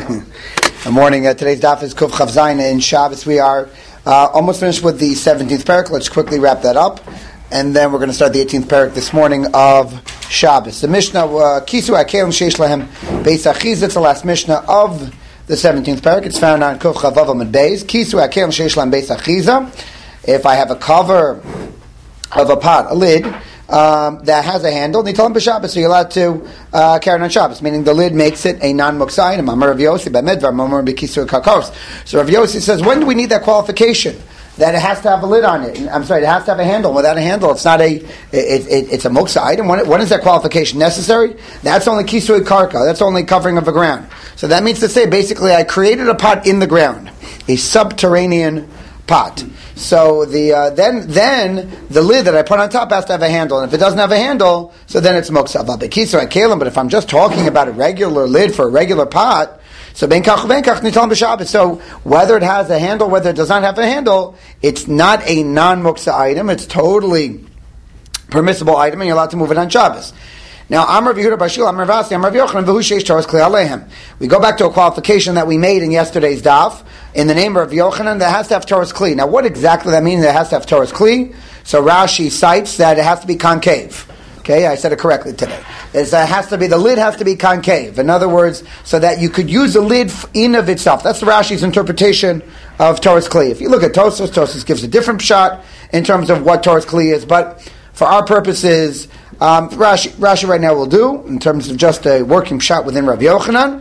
Good morning. Today's daf is Kuf Chav Zayin in Shabbos. We are almost finished with the 17th parak. Let's quickly wrap that up. And then we're going to start the 18th parak this morning of Shabbos. The Mishnah, Kisu HaKelim Sheish Lahem Beis Achiza. It's the last Mishnah of the 17th parak. It's found on Kuf Chav Vav Amud Beis. Kisu HaKelim Sheish Lahem Beis Achiza. If I have a cover of a pot, a lid, that has a handle, Nitalim b'Shabbos, so you're allowed to carry it on Shabbos, meaning the lid makes it a non-muksa item. Amar Rav Yossi b'medvar, Amar b'kisur kakos. So Rav Yossi says, when do we need that qualification? That it has to have a lid on it. I'm sorry, it has to have a handle. Without a handle, it's not it's a muksa item. When is that qualification necessary? That's only kisui karka. That's only covering of the ground. So that means to say, basically, I created a pot in the ground, a subterranean pot. So then the lid that I put on top has to have a handle, and if it doesn't have a handle, so then it's muksa. But if I'm just talking about a regular lid for a regular pot, so so whether it has a handle, whether it does not have a handle, it's not a non-muksa item. It's totally permissible item, and you're allowed to move it on Shabbos. Now, Amar Yehuda Bashil, Amar Vasi, Amar Yochanan, V'hu Sheish Toras Kli Alehem. We go back to a qualification that we made in yesterday's daf, in the name of Yochanan, that has to have Toras Kli. Now, what exactly that means, that it has to have Toras Kli? So Rashi cites that it has to be concave. Okay, I said it correctly today. The lid has to be concave. In other words, so that you could use the lid in of itself. That's the Rashi's interpretation of Toras Kli. If you look at Tosfos gives a different shot in terms of what Toras Kli is, but for our purposes, Rashi right now will do, in terms of just a working shot within Rav Yochanan.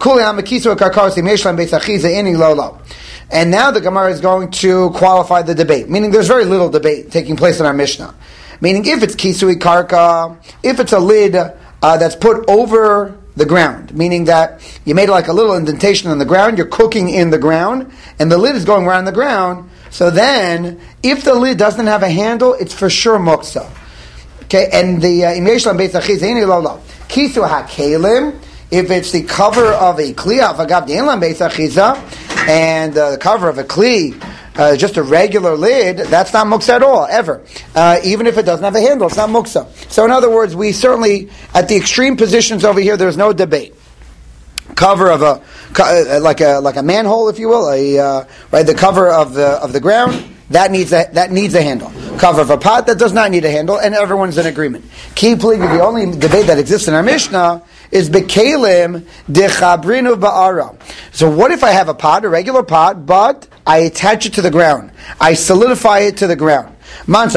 And now the Gemara is going to qualify the debate, meaning there's very little debate taking place in our Mishnah. Meaning if it's kisui karka, if it's a lid that's put over the ground, meaning that you made like a little indentation in the ground, you're cooking in the ground, and the lid is going around the ground, so then, if the lid doesn't have a handle, it's for sure muksa. Okay, and the Imeshlam Beis Achiza Ini Lo Lo Kisu HaKelim. If it's the cover of a kli, Avagav De'enlam Beis Achiza, and the cover of a kli, just a regular lid, that's not muksa at all, ever. Even if it doesn't have a handle, it's not muksa. So in other words, we certainly, at the extreme positions over here, there's no debate. Cover of like a manhole, if you will, right? The cover of the ground. That needs a handle. Cover of a pot that does not need a handle, and everyone's in agreement. The only debate that exists in our Mishnah is bekalim dechabrinu ba'ara. So what if I have a pot, a regular pot, but I attach it to the ground? I solidify it to the ground. That's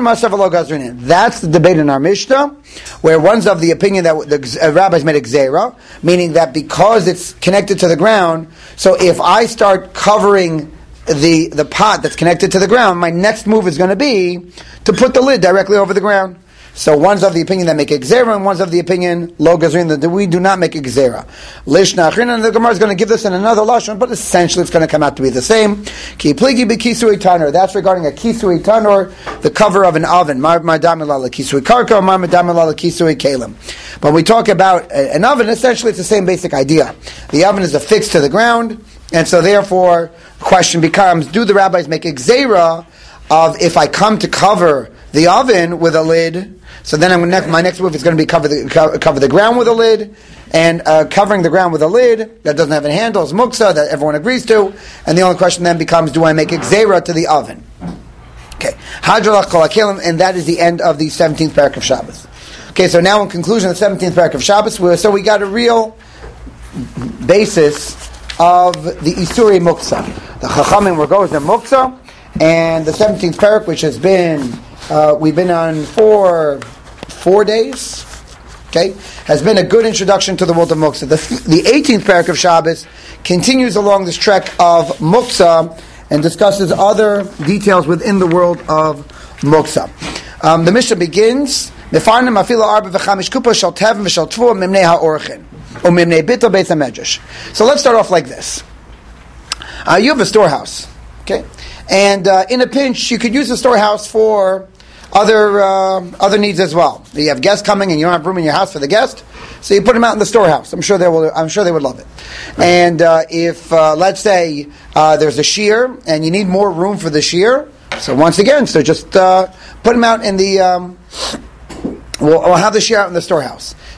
the debate in our Mishnah, where one's of the opinion that the rabbis made a gzeira, meaning that because it's connected to the ground, so if I start covering the pot that's connected to the ground, my next move is going to be to put the lid directly over the ground. So one's of the opinion that make a gzera, and one's of the opinion lo gazrin that we do not make a gzera. Lishna achrin, and the Gemara is going to give this in another lashon, but essentially it's going to come out to be the same. Ki pligi b'kisui tanur. That's regarding a kisui tanur, the cover of an oven. Mar damila kisui karka, mar damila kisui kalim. When we talk about an oven, essentially it's the same basic idea. The oven is affixed to the ground, and so therefore the question becomes: do the rabbis make a gzera of if I come to cover the oven with a lid? So then my next move is going to be cover the ground with a lid, and covering the ground with a lid that doesn't have a handle is muksa, that everyone agrees to, and the only question then becomes, do I make a gzera to the oven? Okay, Hadralach kol hakelim, and that is the end of the 17th parak of Shabbos. Okay, so now in conclusion of the 17th parak of Shabbos, so we got a real basis of the Isuri muksa. The Chachamim were going to muksa, and the 17th parak, which has been we've been on for 4 days, okay, has been a good introduction to the world of muksa. The 18th parak of Shabbos continues along this trek of muksa and discusses other details within the world of muksa. The Mishnah begins, so let's start off like this. You have a storehouse, okay? And in a pinch, you could use the storehouse for other needs as well. You have guests coming, and you don't have room in your house for the guest, so you put them out in the storehouse. I'm sure they would love it. And if let's say there's a shear, and you need more room for the shear, so once again, just put them out in the. We'll have the shear out in the storehouse.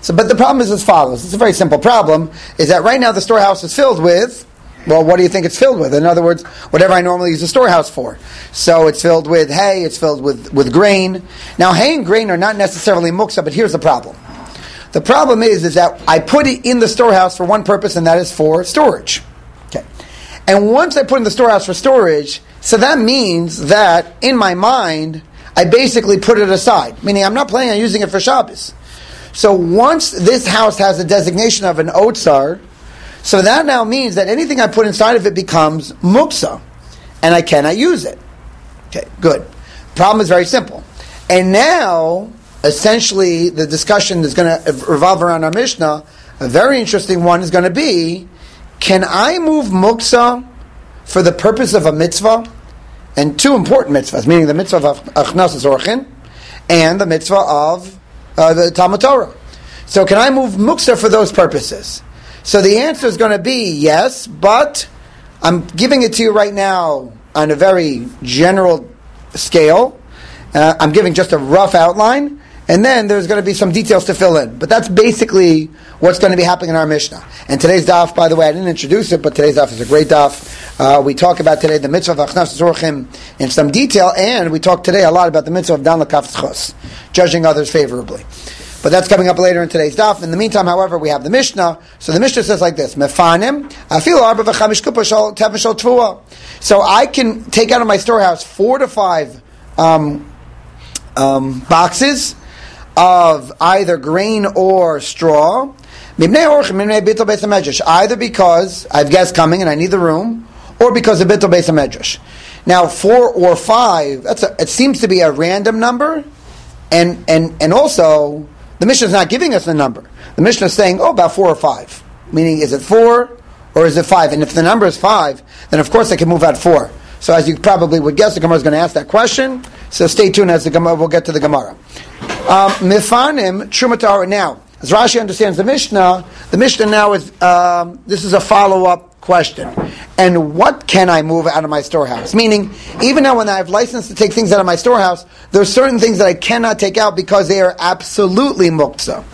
So, but the problem is as follows. It's a very simple problem, is that right now the storehouse is filled with, well, what do you think it's filled with? In other words, whatever I normally use the storehouse for. So it's filled with hay, it's filled with grain. Now, hay and grain are not necessarily muksa, but here's the problem. The problem is that I put it in the storehouse for one purpose, and that is for storage. Okay. And once I put it in the storehouse for storage, so that means that in my mind, I basically put it aside. Meaning I'm not planning on using it for Shabbos. So once this house has a designation of an otsar, so that now means that anything I put inside of it becomes muksa, and I cannot use it. Okay, good. Problem is very simple. And now, essentially, the discussion is going to revolve around our Mishnah. A very interesting one is going to be, can I move muksa for the purpose of a mitzvah? And two important mitzvahs, meaning the mitzvah of Achnasas Orchin and the mitzvah of the Talmud Torah. So can I move muksa for those purposes? So the answer is going to be yes, but I'm giving it to you right now on a very general scale. I'm giving just a rough outline, and then there's going to be some details to fill in. But that's basically what's going to be happening in our Mishnah. And today's daf, by the way, I didn't introduce it, but today's daf is a great daf. We talk about today the mitzvah of Achnasas Orchim in some detail, and we talk today a lot about the mitzvah of Dan L'Kaf Tzchos, judging others favorably. But that's coming up later in today's daf. In the meantime, however, we have the Mishnah. So the Mishnah says like this: Mefanim afilu arba v'chamish kupa shel tefah shel tvua. So I can take out of my storehouse 4 to 5 boxes of either grain or straw. Either because I have guests coming and I need the room, or because of bittul beis hamedrash. Now, 4 or 5, it seems to be a random number, and also the Mishnah is not giving us the number. The Mishnah is saying, about 4 or 5. Meaning, is it 4 or is it 5? And if the number is 5, then of course I can move out 4. So as you probably would guess, the Gemara is going to ask that question. So stay tuned as the Gemara, we'll get to the Gemara. Mifanim Truma Tahara. Now, as Rashi understands the Mishnah now is, this is a follow-up question. And what can I move out of my storehouse? Meaning, even now when I have license to take things out of my storehouse, there are certain things that I cannot take out because they are absolutely muktzah.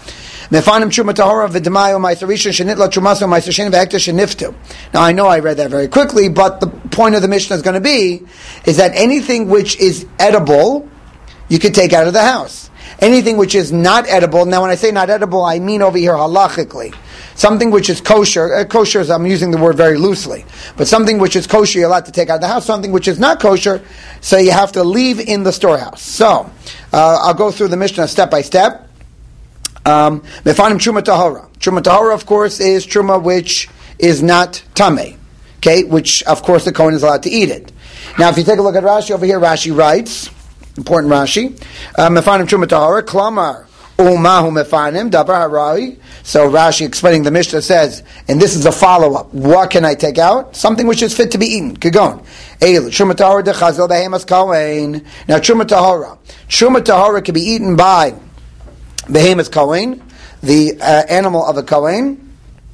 Now I know I read that very quickly, but the point of the Mishnah is going to be is that anything which is edible, you can take out of the house. Anything which is not edible, now when I say not edible, I mean over here halachically. Something which is kosher, kosher is, I'm using the word very loosely, but something which is kosher you're allowed to take out of the house, something which is not kosher, so you have to leave in the storehouse. So, I'll go through the Mishnah step by step. Mefanim Truma Tahora. Truma Tahora, of course, is Truma which is not Tameh. Okay, which, of course, the Kohen is allowed to eat it. Now, if you take a look at Rashi over here, Rashi writes, important Rashi, Mefanim Truma Tahora, Klamar, Umahu Mefanim, Dabar Harai. So Rashi explaining the Mishnah says, and this is a follow-up, what can I take out? Something which is fit to be eaten. Kegon. Truma Tahora de Chazal Behemas Kohen. Now, Truma Tahora. Truma Tahora can be eaten by Behemas Kohen, the animal of a Kohen.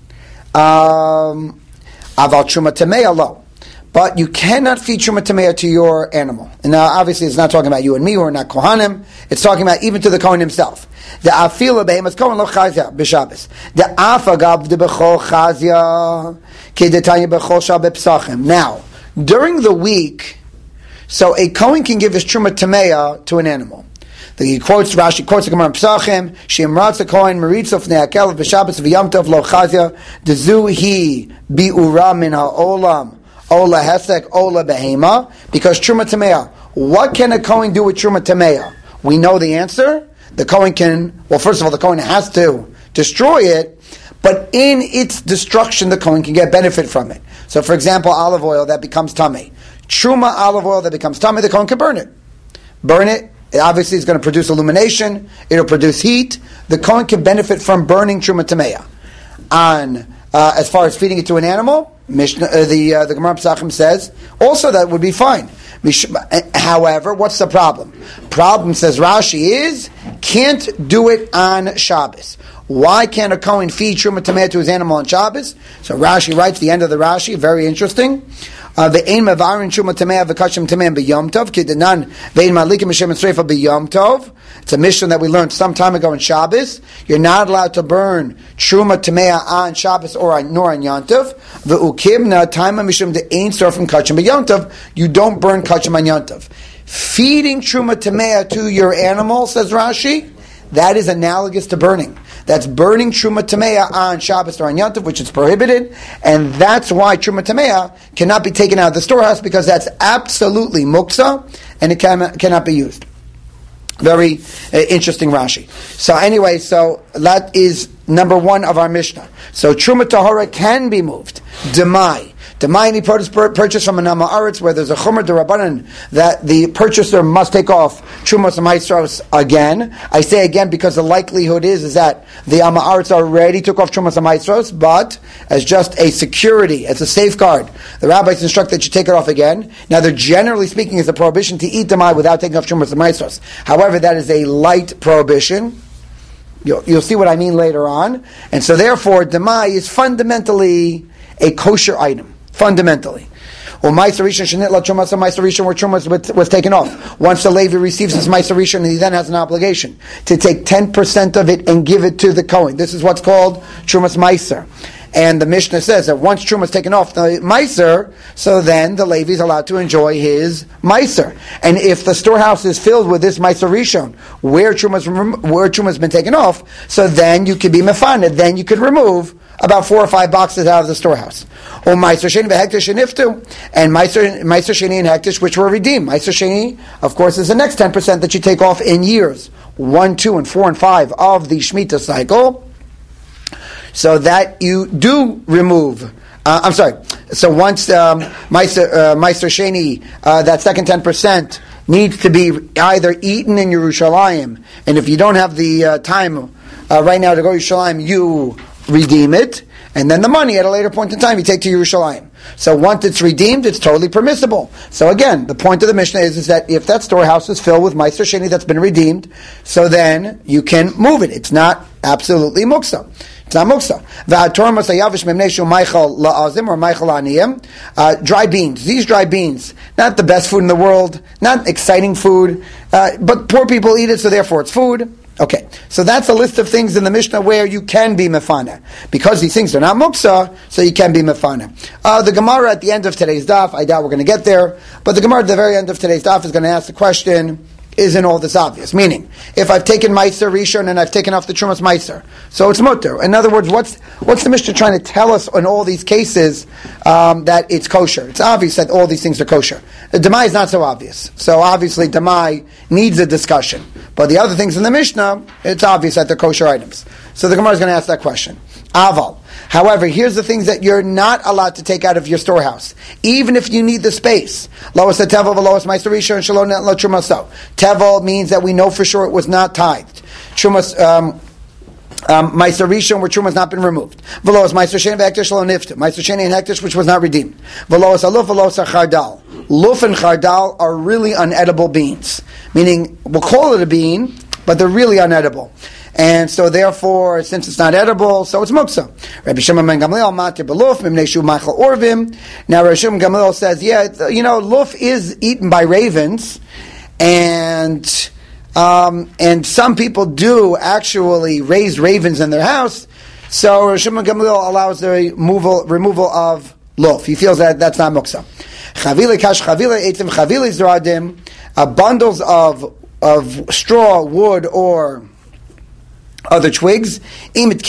Aval Truma Tamei lo. But you cannot feed Truma Tamei to your animal. And now, obviously, it's not talking about you and me who are not Kohanim. It's talking about even to the Kohen himself. The Afila Behemas Kohen lo Chazia b'Shabbos. The Afagav de Bechol Chazia Kedetanya Bechol Shal B'Psachim. Now, during the week, so a Kohen can give his Truma Tamei to an animal. He quotes Rashi quotes the Gemara Pesachim. Shemratz a Kohen Meritza Fnei Hakel B'Shabbos V'Yom Tov Lo Chazia Dezu Hi Bi'ura Min HaOlam Ola Hesek Ola Behema. Because Truma Tamei, what can a Kohen do with Truma Tamei? We know the answer. The Kohen can, well, first of all, the Kohen has to destroy it, but in its destruction, the Kohen can get benefit from it. So, for example, olive oil that becomes Tamei. Truma olive oil that becomes Tamei, the Kohen can burn it. Burn it. It obviously is going to produce illumination. It'll produce heat. The Kohen can benefit from burning Truma Tamei. As far as feeding it to an animal, the Gemara Pesachim says also that would be fine. However, what's the problem? Problem, says Rashi, is can't do it on Shabbos. Why can't a Kohen feed Truma Tameh to his animal on Shabbos? So Rashi writes, the end of the Rashi, very interesting. Ve'ein mevarin Truma Tameh v'kashim Tameh b'yom tov, k'denan ve'ein malikim Hashem esreifa b'yom tov. It's a mission that we learned some time ago in Shabbos. You're not allowed to burn Truma Tameh on Shabbos nor on Yom Tov. Ve'ukimna taima mishum de'ein sorfim kachim b'yom tov. You don't burn kachim on Yom Tov. Feeding Truma Tameh to your animal, says Rashi, that is analogous to burning. That's burning Truma Tameh on Shabbos or on Yom Tov, which is prohibited, and that's why Truma Tameh cannot be taken out of the storehouse, because that's absolutely muksa, and it cannot be used. Very interesting Rashi. So anyway, so that is number one of our Mishnah. So Truma Tahora can be moved. Demai. Demai, any produce purchased from an Amma Aretz, where there's a Chumar D'Rabbanan that the purchaser must take off Trumos and Maestros again. I say again because the likelihood is that the Amma Aretz already took off Trumos and Maestros, but as just a security, as a safeguard, the rabbis instruct that you take it off again. Now, there generally speaking is a prohibition to eat Demai without taking off Trumos and Maestros. However, that is a light prohibition. You'll see what I mean later on. And so therefore, Demai is fundamentally a kosher item. Fundamentally. Or Meiser Rishon Shenitla Trumas, or Meiser Rishon where Trumas was taken off. Once the Levi receives his Meiser Rishon, he then has an obligation to take 10% of it and give it to the Kohen. This is what's called Trumas Meiser. And the Mishnah says that once Truma is taken off the Meiser, so then the Levi is allowed to enjoy his Meiser. And if the storehouse is filled with this Meiser Rishon, where Truma's been taken off, so then you could be Mefaned, then you could remove about 4 or 5 boxes out of the storehouse. Or Meiser Sheni v'Hektish Sheniftu, and Meiser Sheni and Hektish, which were redeemed. Meiser Sheni, of course, is the next 10% that you take off in years 1, 2, and 4, and 5 of the Shemitah cycle. So that you do remove. So once Meiser Sheni, that second 10%, needs to be either eaten in Yerushalayim, and if you don't have the time right now to go to Yerushalayim, you redeem it, and then the money at a later point in time you take to Yerushalayim. So once it's redeemed, it's totally permissible. So again, the point of the Mishnah is that if that storehouse is filled with Meiser Sheni that's been redeemed, so then you can move it. It's not absolutely muksa. It's not muksa. Dry beans. These dry beans, not the best food in the world, not exciting food, but poor people eat it, so therefore it's food. Okay, so that's a list of things in the Mishnah where you can be mefana. Because these things are not muksa, so you can be mefana. The Gemara at the end of today's daf, I doubt we're going to get there, but the Gemara at the very end of today's daf is going to ask the question, isn't all this obvious? Meaning, if I've taken Meiser Rishon and I've taken off the Trumas Meiser, so it's mutter. In other words, what's the Mishnah trying to tell us in all these cases that it's kosher? It's obvious that all these things are kosher. Demai is not so obvious. So obviously Demai needs a discussion. But the other things in the Mishnah, it's obvious that they're kosher items. So the Gemara is going to ask that question. Aval. However, here's the things that you're not allowed to take out of your storehouse, even if you need the space. Loas tevel v'loas meiser rishon shalom lo trumaso. Tevel means that we know for sure it was not tithed. Trumas meiser rishon where truma has not been removed. V'loas meiser sheni v'hektish lo niftu. Meiser sheni and hektish which was not redeemed. V'loas aluf v'loas chardal. Luf and chardal are really unedible beans. Meaning, we'll call it a bean, but they're really unedible. And so therefore, since it's not edible, so it's muksa. Rabbi Shimon ben Gamliel, matir beluf, mimnei shu machal orvim. Now Rabbi Shimon ben Gamliel says, luf is eaten by ravens, and some people do actually raise ravens in their house, so Rabbi Shimon ben Gamliel allows the removal of luf. He feels that that's not muksa. Chavile kash chavile etzim chavile zradim, bundles of straw, wood, or other twigs. Now, if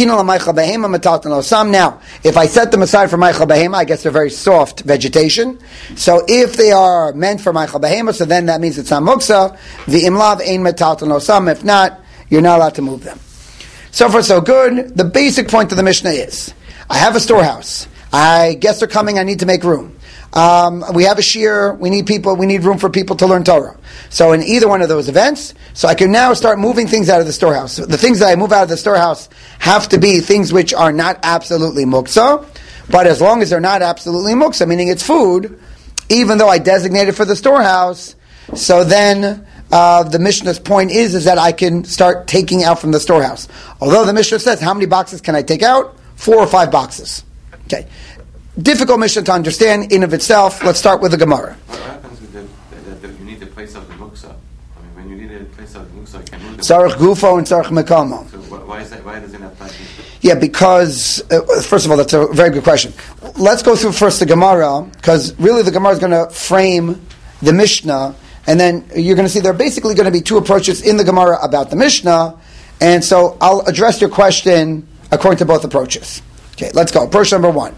I set them aside for Meichel Behema, I guess they're very soft vegetation. So if they are meant for Meichel Behema, so then that means it's not muksa. The imlav ein metalton osam. If not, you're not allowed to move them. So far, so good. The basic point of the Mishnah is, I have a storehouse. Guests are coming, I need to make room. We have a shear, we need room for people to learn Torah. So in either one of those events, so I can now start moving things out of the storehouse. So the things that I move out of the storehouse have to be things which are not absolutely muksa, but as long as they're not absolutely muksa, meaning it's food, even though I designated for the storehouse, so then the Mishnah's point is that I can start taking out from the storehouse. Although the Mishnah says, how many boxes can I take out? 4 or 5 boxes. Okay. Difficult Mishnah to understand in of itself. Let's start with the Gemara. What happens with you need the place of the muksa? I mean, when you need a place of the muksa, you can move the Tzarech gufo and tzarech mekamo. So why is that? Why doesn't that apply? Yeah, because, first of all, that's a very good question. Let's go through first the Gemara, because really the Gemara is going to frame the Mishnah, and then you're going to see there are basically going to be 2 approaches in the Gemara about the Mishnah, and so I'll address your question according to both approaches. Okay, let's go. Approach number 1.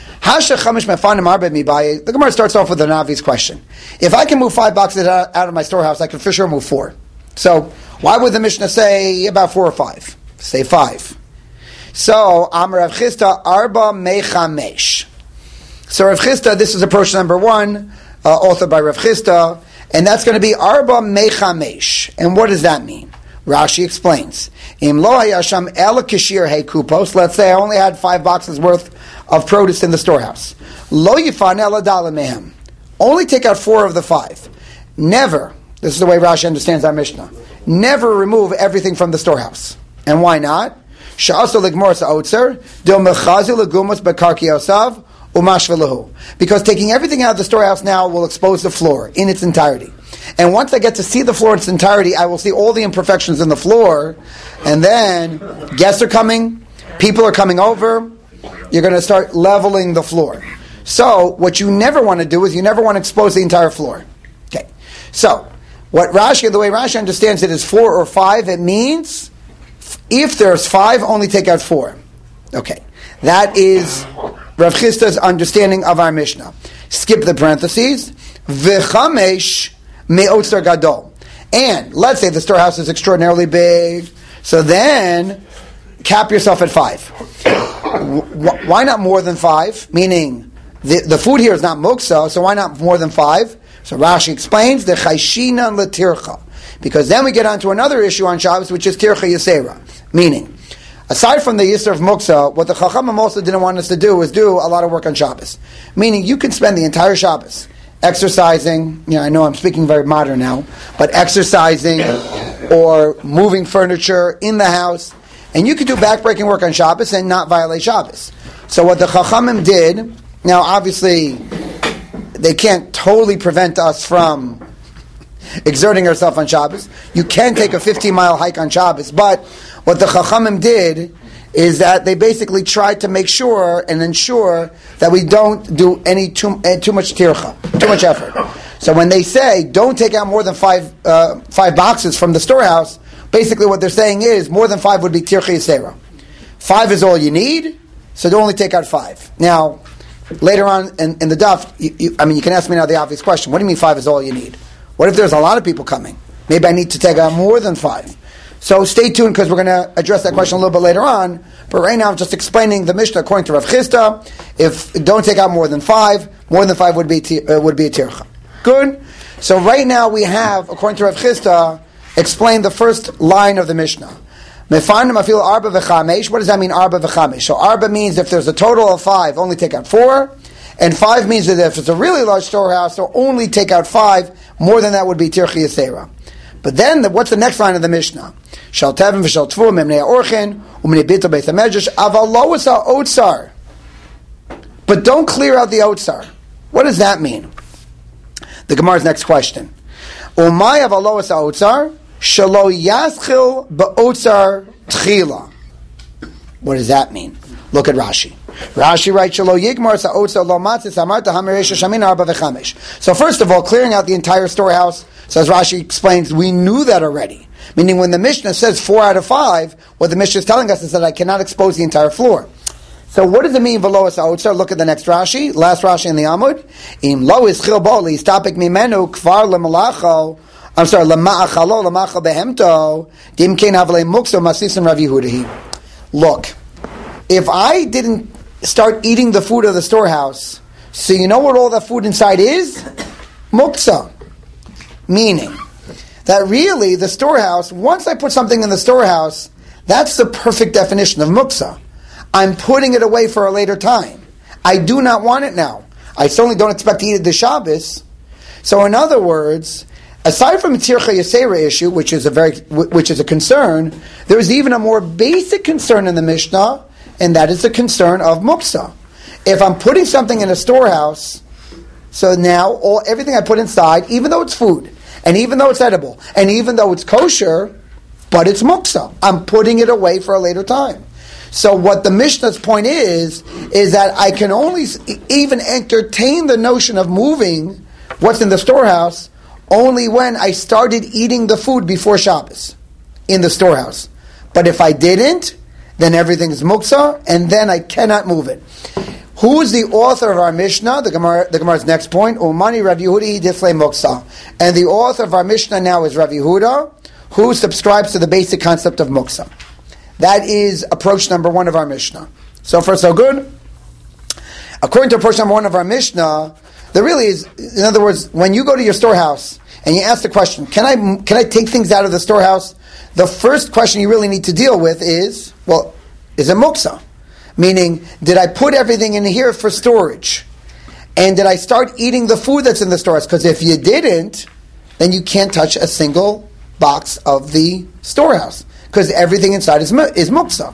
The Gemara starts off with an obvious question. If I can move 5 boxes out of my storehouse, I can for sure move 4. So, why would the Mishnah say about 4 or 5? Say 5. So, Amar Rav Chisda, Arba Mechamesh. So, Rav Chisda, this is approach number 1, authored by Rav Chisda, and that's going to be Arba Mechamesh. And what does that mean? Rashi explains. Im lo hayasham el kishir hey kupos. Let's say I only had 5 boxes worth of produce in the storehouse. Lo yifan el adala mehem. Only take out 4 of the 5. Never, this is the way Rashi understands our Mishnah, never remove everything from the storehouse. And why not? Because taking everything out of the storehouse now will expose the floor in its entirety. And once I get to see the floor in its entirety, I will see all the imperfections in the floor, and then guests are coming, people are coming over, you're going to start leveling the floor. So, what you never want to do is you never want to expose the entire floor. Okay. So, the way Rashi understands it is 4 or 5, it means if there's 5, only take out 4. Okay. That is Rav Chisda's understanding of our Mishnah. Skip the parentheses. V'chamesh me'otzar gadol. And let's say the storehouse is extraordinarily big, so then cap yourself at 5. Why not more than 5? Meaning, the food here is not muksa, so why not more than 5? So Rashi explains, the chayshinan letircha. Because then we get on to another issue on Shabbos, which is tircha yisera. Meaning, aside from the Yisr of Muksa, what the Chachamim also didn't want us to do was do a lot of work on Shabbos. Meaning, you can spend the entire Shabbos exercising, I know I'm speaking very modern now, but exercising or moving furniture in the house, and you could do backbreaking work on Shabbos and not violate Shabbos. So what the Chachamim did, now obviously, they can't totally prevent us from exerting ourselves on Shabbos. You can take a 15-mile hike on Shabbos, but what the Chachamim did is that they basically tried to make sure and ensure that we don't do any too much tircha, too much effort. So when they say don't take out more than 5 boxes from the storehouse, basically what they're saying is more than 5 would be tircha yisera. 5 is all you need, so don't only take out 5. Now, later on in the daf, you can ask me now the obvious question: what do you mean 5 is all you need? What if there's a lot of people coming? Maybe I need to take out more than 5. So stay tuned because we're going to address that question a little bit later on. But right now I'm just explaining the Mishnah according to Rav Chisda. If don't take out more than 5 would be a tircha. Good. So right now we have, according to Rav Chisda, explained the first line of the Mishnah. Mefarnim afil arba v'chamesh. What does that mean, arba v'chamesh? So arba means if there's a total of 5, only take out 4. And 5 means that if it's a really large storehouse, so only take out 5. More than that would be tircha yisera. But then, what's the next line of the Mishnah? Shal tevim v'shal tvu memnei orchen u'mnei bito beit hamedrash aval lo asa otsar. But don't clear out the otsar. What does that mean? The Gemara's next question. Umay aval lo asa otsar shalo yaschil ba'otsar tchila. What does that mean? Look at Rashi. Rashi writes, Shalo yigmar sa'otzar lo matzis amarta hamiresha shamin arba v'chamesh. So first of all, clearing out the entire storehouse, so as Rashi explains, we knew that already. Meaning when the Mishnah says 4 out of 5, what the Mishnah is telling us is that I cannot expose the entire floor. So what does it mean, v'lo sa'otzar? Look at the next Rashi, last Rashi in the Amud. Im lo ischil bo li'istapik mimenu kvar lemalacho, lema'achalo, lema'achal behemto, dim kein havle mukso masisim Rav Yehudahi. Look, if I didn't start eating the food of the storehouse, so you know what all that food inside is? Muksa. Meaning that really the storehouse, once I put something in the storehouse, that's the perfect definition of muksa. I'm putting it away for a later time. I do not want it now. I certainly don't expect to eat it this Shabbos. So in other words, aside from the Tircha Yasera issue, which is a concern, there is even a more basic concern in the Mishnah, and that is the concern of muksa. If I'm putting something in a storehouse, so now everything I put inside, even though it's food, and even though it's edible, and even though it's kosher, but it's muksa, I'm putting it away for a later time. So what the Mishnah's point is that I can only even entertain the notion of moving what's in the storehouse only when I started eating the food before Shabbos in the storehouse. But if I didn't, then everything is muksa, and then I cannot move it. Who is the author of our Mishnah? The Gemara's next point. Umani Rav Yehudi Diflei Muksa. And the author of our Mishnah now is Rav Yehuda, who subscribes to the basic concept of muksa. That is approach number 1 of our Mishnah. So far, so good. According to approach number 1 of our Mishnah, there really is, in other words, when you go to your storehouse and you ask the question, can I take things out of the storehouse? The first question you really need to deal with is, well, is it muksa? Meaning, did I put everything in here for storage? And did I start eating the food that's in the storehouse? Because if you didn't, then you can't touch a single box of the storehouse, because everything inside is muksa.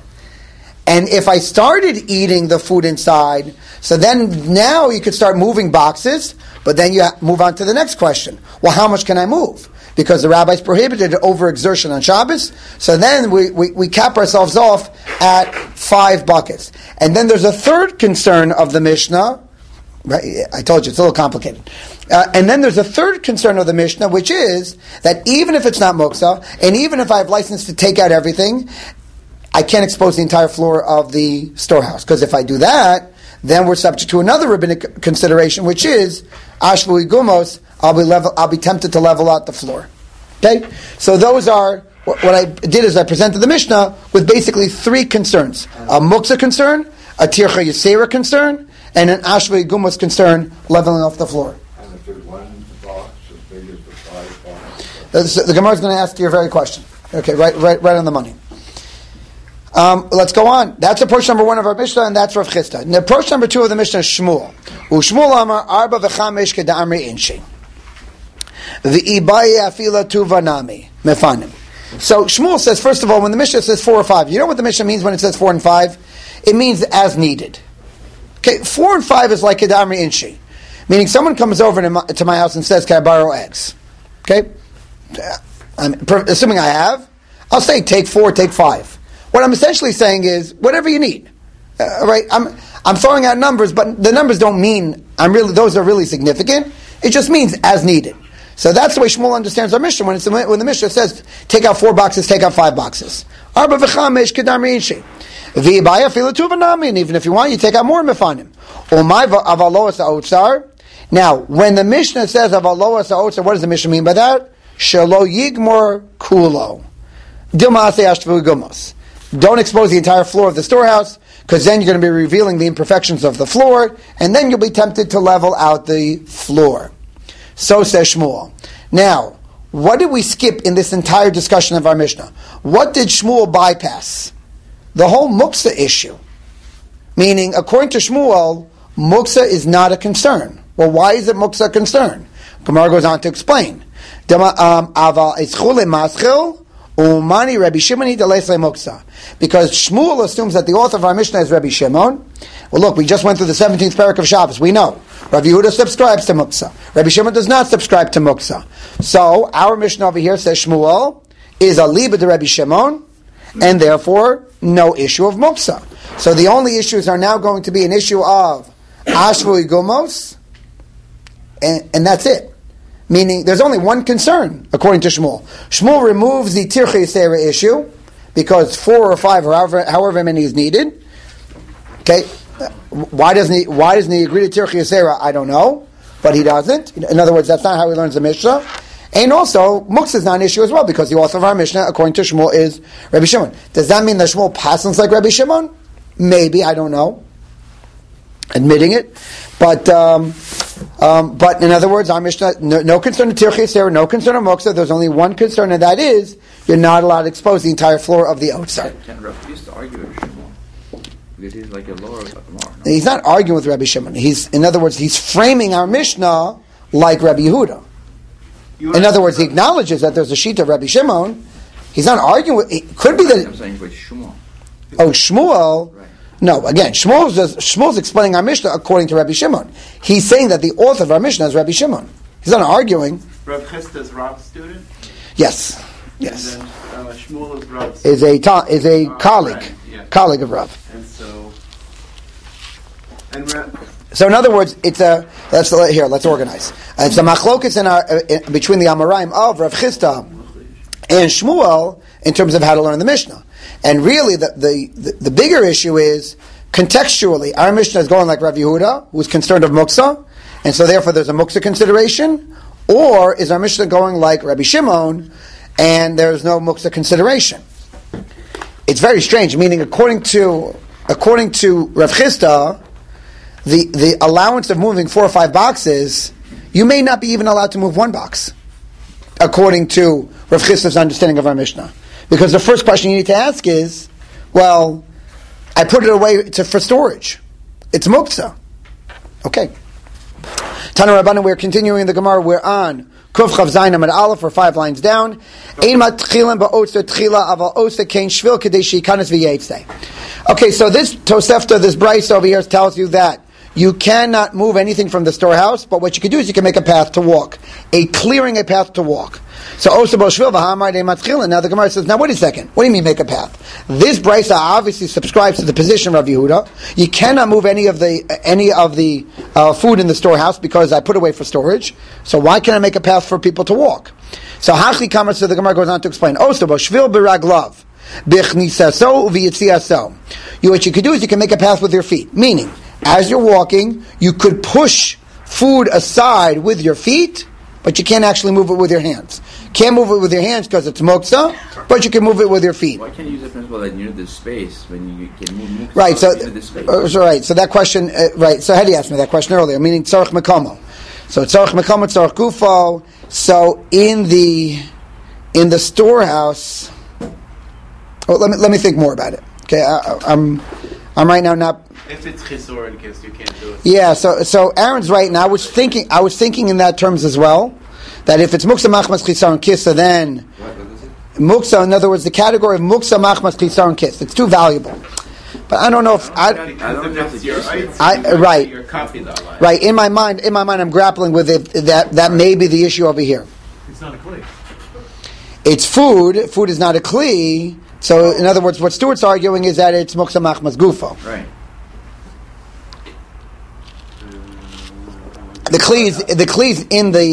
And if I started eating the food inside, so then now you could start moving boxes, but then you move on to the next question. Well, how much can I move? Because the rabbis prohibited overexertion on Shabbos, so then we cap ourselves off at 5 buckets. And then there's a third concern of the Mishnah. Right? I told you, it's a little complicated. And then there's a third concern of the Mishnah, which is that even if it's not muksa, and even if I have license to take out everything, I can't expose the entire floor of the storehouse. Because if I do that, then we're subject to another rabbinic consideration, which is ashvui gumos. I'll be tempted to level out the floor. Okay, so those are what I did. Is I presented the Mishnah with basically 3 concerns: a muksa concern, a tircha yasera concern, and an ashvui gumos concern, leveling off the floor. And if there's one box as big as the 5 boxes, the Gemara is going to ask your very question. Okay, right on the money. Let's go on. That's approach number 1 of our Mishnah, and that's Rav Chisda. And approach number 2 of the Mishnah is Shmuel. U'Shmuel amar arba v'chamesh keda'amri inshi. V'ibaye afila tuvanami mefanim. So Shmuel says, first of all, when the Mishnah says 4 or 5, you know what the Mishnah means when it says 4 and 5? It means as needed. Okay, 4 and 5 is like keda'amri inshi, meaning someone comes over to my house and says, "Can I borrow eggs?" Okay, I'm assuming I have. I'll say take 4, take 5. What I'm essentially saying is whatever you need. Right? I'm throwing out numbers, but the numbers don't mean those are really significant. It just means as needed. So that's the way Shmuel understands our Mishnah when the Mishnah says take out 4 boxes, take out 5 boxes. Arba v'chamesh keda'amri inshi. V'ibaya afilu tuvanami, and even if you want, you take out more mefanim. Umay avaloas ha'otzar. Now, when the Mishnah says avaloas ha'otzar, what does the Mishnah mean by that? Shelo yigmor kulo. Dilmaaseh ashtvui gumos. Don't expose the entire floor of the storehouse, because then you're going to be revealing the imperfections of the floor, and then you'll be tempted to level out the floor. So says Shmuel. Now, what did we skip in this entire discussion of our Mishnah? What did Shmuel bypass? The whole muksa issue. Meaning, according to Shmuel, muksa is not a concern. Well, why is it muksa a concern? Gemara goes on to explain. Umani Rabbi Shimon muksa. Because Shmuel assumes that the author of our Mishnah is Rabbi Shimon. Well, look, we just went through the 17th parak of Shabbos. We know. Rabbi Yehuda subscribes to muksa. Rabbi Shimon does not subscribe to muksa. So, our Mishnah over here says Shmuel is a liba to Rabbi Shimon, and therefore, no issue of muksa. So the only issues are now going to be an issue of ashvui gumos, and that's it. Meaning, there's only one concern, according to Shmuel. Shmuel removes the tircha yasera issue, because 4 or 5, or however many is needed. Okay, why doesn't he agree to tircha yasera? I don't know, but he doesn't. In other words, that's not how he learns the Mishnah. And also, muksa is not an issue as well, because the author of our Mishnah, according to Shmuel, is Rabbi Shimon. Does that mean that Shmuel passes like Rabbi Shimon? Maybe, I don't know. Admitting it. But in other words, our Mishnah, no concern of tircha yasera, no concern of muksa. There's only one concern, and that is, you're not allowed to expose the entire floor of the otzar. Rabbi used to argue with Shimon. Because he's like a lower Gemara. No? He's not arguing with Rabbi Shimon. In other words, he's framing our Mishnah like Rabbi Yehuda. In other words, he acknowledges that there's a sheet of Rabbi Shimon. He's not arguing with. It could be that. I'm saying with Shmuel. Oh, Shmuel. Right. No, again, Shmuel's explaining our Mishnah according to Rabbi Shimon. He's saying that the author of our Mishnah is Rabbi Shimon. He's not arguing. Rav Chisda is Rav's student. Yes. And then Shmuel is Rav's Is a colleague, friend, yeah. colleague of Rav. And so, So in other words, it's let's organize. It's a machlokas between the Amoraim of Rav Chisda and Shmuel in terms of how to learn the Mishnah. And really, the bigger issue is contextually. Our Mishnah is going like Rav Yehuda, who's concerned of muksa, and so therefore there's a muksa consideration. Or is our Mishnah going like Rabbi Shimon, and there's no muksa consideration? It's very strange. Meaning, according to Rav Chisda, the allowance of moving 4 or 5 boxes, you may not be even allowed to move 1 box, according to Rav Chisda's understanding of our Mishnah. Because the first question you need to ask is, well, I put it away for storage. It's muksa. Okay. Tana Rabbanan, we're continuing the Gemara. We're on Kuf Chav Zayin Amud Aleph. We're 5 lines down. Ein matchilim ba'otzer tchila aval otzer kein shvil kedei sheikanas v'yeitzei. Okay, so this Tosefta, this Bryce over here tells you that you cannot move anything from the storehouse, but what you can do is you can make a path to walk. A path to walk. So Osabo Shvil v'hamar de matchilin. Now the Gemara says, now wait a second. What do you mean make a path? This Brisa obviously subscribes to the position of Yehuda. You cannot move any of the food in the storehouse because I put away for storage. So why can't I make a path for people to walk? So Hachi Kamar, so the Gemara goes on to explain. Osabo Shvil b'raglav b'chnisaso u'v'yitziaso. What you could do is you can make a path with your feet. Meaning, as you're walking, you could push food aside with your feet, but you can't actually move it with your hands. Can't move it with your hands because it's moksa, but you can move it with your feet. Why can't you use the principle that you need the space when you can move muksa? Right. So, space? So that question. Right. So Hedi asked me that question earlier. Meaning tzarich mekomo. So tzarich mekomo, tzarich gufo. So in the storehouse. Oh, let me think more about it. Okay. I'm right now not. If it's chisor in case you can't do it. Yeah, so Aaron's right now. I was thinking in that terms as well. That if it's muksa machmas chisar and kissa, then What is it? muksa. In other words, the category of muksa machmas chisar and kiss. It's too valuable. But I don't know if right. Your copy that Right. In my mind, I'm grappling with it. That may be the issue over here. It's not a kli. It's food. Food is not a kli. So, in other words, what Stuart's arguing is that it's muksa machmas gufo. Right. The kle's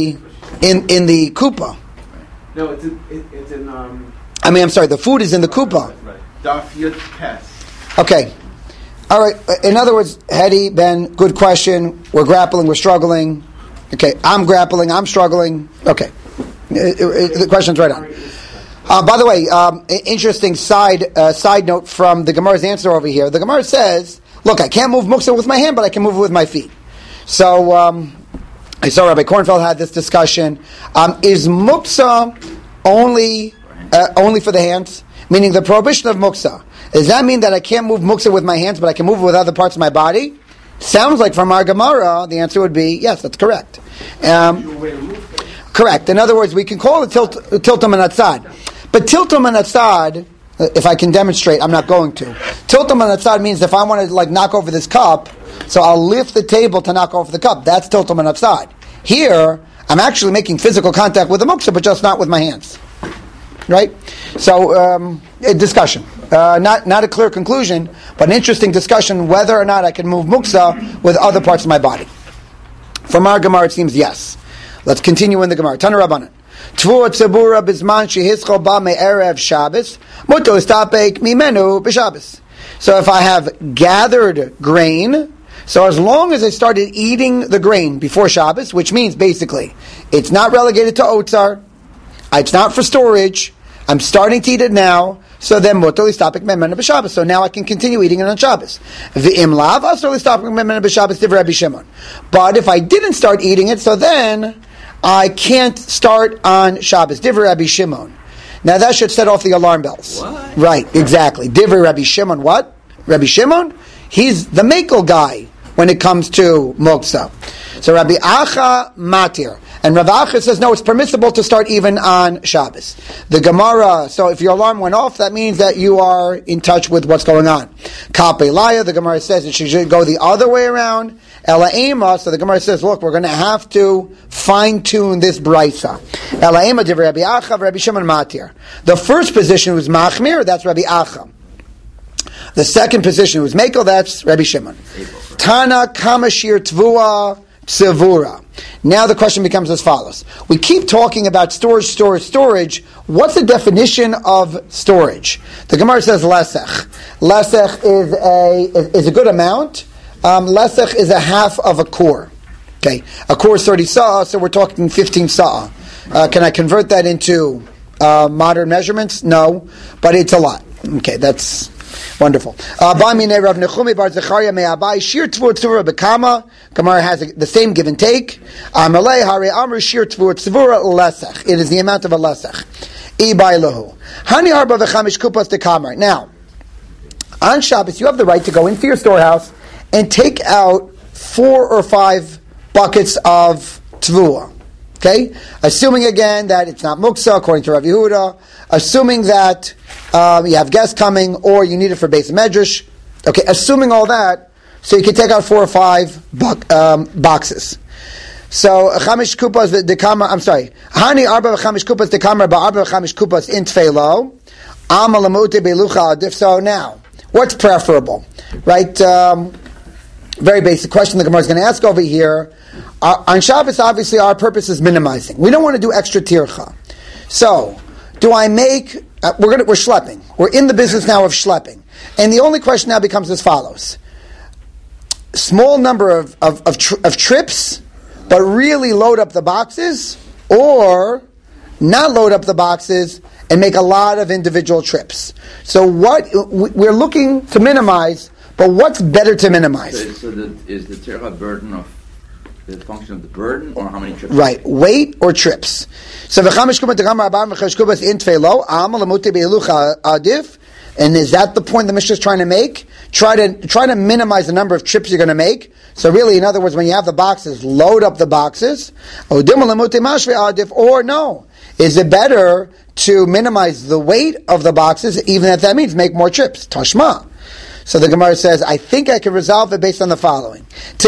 in the kupa. No, it's in I'm sorry. The food is in the kupa. Right. Daf Yud Tes. Okay. All right. In other words, Hedi, Ben, good question. We're grappling. We're struggling. Okay. I'm grappling. I'm struggling. Okay. The question's right on. By the way, interesting side note from the Gemara's answer over here. The Gemara says, look, I can't move muksa with my hand, but I can move it with my feet. So, I saw Rabbi Kornfeld had this discussion. Is muksa only for the hands? Meaning the prohibition of muksa. Does that mean that I can't move muksa with my hands, but I can move it with other parts of my body? Sounds like from our Gemara, the answer would be, yes, that's correct. Correct. In other words, we can call it tiltum and atzad. But tiltum and atzad, if I can demonstrate, I'm not going to. Tiltum and atzad means if I want to knock over this cup, so I'll lift the table to knock over the cup. That's tiltum and atzad. Here, I'm actually making physical contact with the muksa, but just not with my hands. Right? So, a discussion. Not a clear conclusion, but an interesting discussion whether or not I can move muksa with other parts of my body. From our Gemara, it seems yes. Let's continue in the Gemara. Tana Rabbanan. Tvua tzibura bizman shehischol ba me'erev Shabbos, muto istapek mimenu b'Shabbos. So if I have gathered grain, so as long as I started eating the grain before Shabbos, which means basically, it's not relegated to otzar, it's not for storage, I'm starting to eat it now, so then muto istapek mimenu b'Shabbos. So now I can continue eating it on Shabbos. V'im lav asur istapek mimenu b'Shabbos divrei Rabbi Shimon. But if I didn't start eating it, so then I can't start on Shabbos. Divrei Rabbi Shimon. Now that should set off the alarm bells. What? Right, exactly. Divrei Rabbi Shimon, what? Rabbi Shimon? He's the makel guy when it comes to moksa. So Rabbi Acha Matir. And Rav Acha says, no, it's permissible to start even on Shabbos. The Gemara, so if your alarm went off, that means that you are in touch with what's going on. Kape Laya, the Gemara says it should go the other way around. Ela Ema, so the Gemara says, look, we're going to have to fine-tune this Braisa. Ela Ema, Divrei Rabbi Acha, Rabbi Shimon Matir. The first position was Machmir, that's Rabbi Acha. The second position was Mekel, that's Rabbi Shimon. Tana Kamashir Tvua Tzevura. Now the question becomes as follows. We keep talking about storage. What's the definition of storage? The Gemara says Lesech. Lesech is a good amount. Lesech is a half of a core. Okay, a core is 30 sa'ah, so we're talking 15 sa'ah. Can I convert that into modern measurements? No, but it's a lot. Okay, that's wonderful. Gemara has the same give and take. It is the amount of a lesech. Now, on Shabbos, you have the right to go into your storehouse and take out 4 or 5 buckets of tvua. Okay? Assuming again that it's not muksa, according to Rav Yehuda. Assuming that you have guests coming or you need it for Beis Medrash. Okay, assuming all that, so you can take out 4 or 5 boxes. So, chamish kupas dekama, I'm sorry. Hani arba v'chamish kupas dekama ba'arba v'chamish kupas in tfeilo. Amal amute belucha adif. So now, what's preferable? Right? Very basic question the Gemara is going to ask over here. On Shabbos, obviously, our purpose is minimizing. We don't want to do extra tircha. So, do I make? We're schlepping. We're in the business now of schlepping, and the only question now becomes as follows: small number of trips, but really load up the boxes, or not load up the boxes and make a lot of individual trips. So, what we're looking to minimize. But what's better to minimize? So is the tircha burden of the function of the burden, or how many trips? Right, weight or trips. So v'chamish kubat tegama arba'am v'chamish kubas in tfeilo amal amute be'ilucha adif. And is that the point the Mishnah is trying to make? Try to minimize the number of trips you're going to make. So really, in other words, when you have the boxes, load up the boxes. Or no, is it better to minimize the weight of the boxes, even if that means make more trips? Tashma. So the Gemara says, I think I can resolve it based on the following.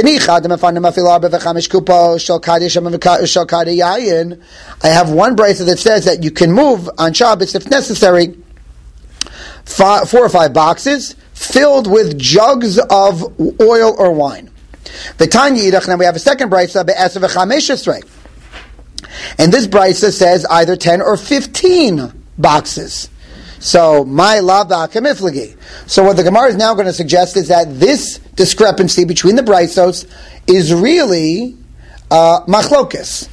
I have one brisa that says that you can move on Shabbos, if necessary, 4 or 5 boxes filled with jugs of oil or wine. Now we have a second brisa, and this brisa says either 10 or 15 boxes. So, my lava kamiflagi. So what the Gemara is now going to suggest is that this discrepancy between the brisos is really machlokes.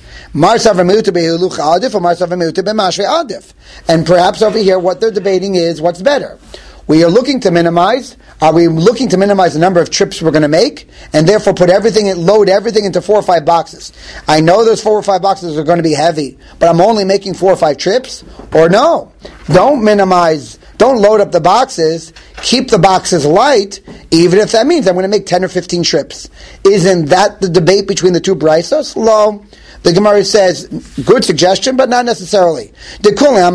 And perhaps over here what they're debating is what's better. We are looking to minimize. Are we looking to minimize the number of trips we're going to make, and therefore load everything into 4 or 5 boxes? I know those 4 or 5 boxes are going to be heavy, but I'm only making 4 or 5 trips. Or no, don't minimize. Don't load up the boxes. Keep the boxes light, even if that means I'm going to make 10 or 15 trips. Isn't that the debate between the two brisos? Lo. The Gemara says, good suggestion, but not necessarily. You made a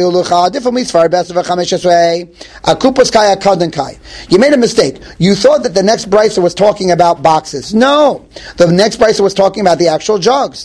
mistake. You thought that the next brisa was talking about boxes. No. The next brisa was talking about the actual jugs.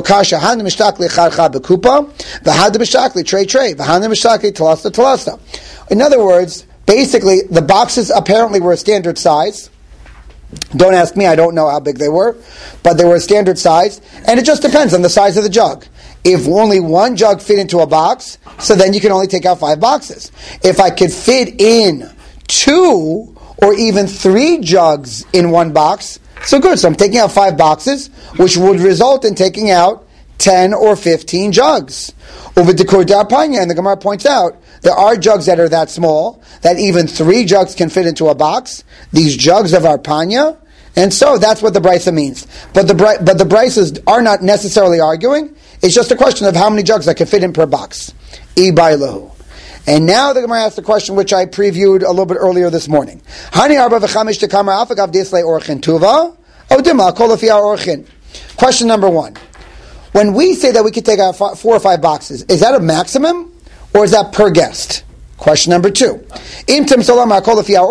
In other words, basically, the boxes apparently were a standard size. Don't ask me, I don't know how big they were, but they were a standard size, and it just depends on the size of the jug. If only one jug fit into a box, so then you can only take out 5 boxes. If I could fit in 2 or even 3 jugs in one box, so good. So I'm taking out 5 boxes, which would result in taking out 10 or 15 jugs. Over the Kurda and the Gemara points out, there are jugs that are that small, that even 3 jugs can fit into a box. These jugs of Arpanya, and so that's what the brisa means. But the brisas are not necessarily arguing. It's just a question of how many jugs I can fit in per box. Ibailahu. And now the Gemara asks the question which I previewed a little bit earlier this morning. Hani arba v'chamish tekamar afagav dislei orchin tuva odima kol afi orchin. Question number 1. when we say that we could take out 4 or 5 boxes, is that a maximum or is that per guest? Question number 2. Even if we're going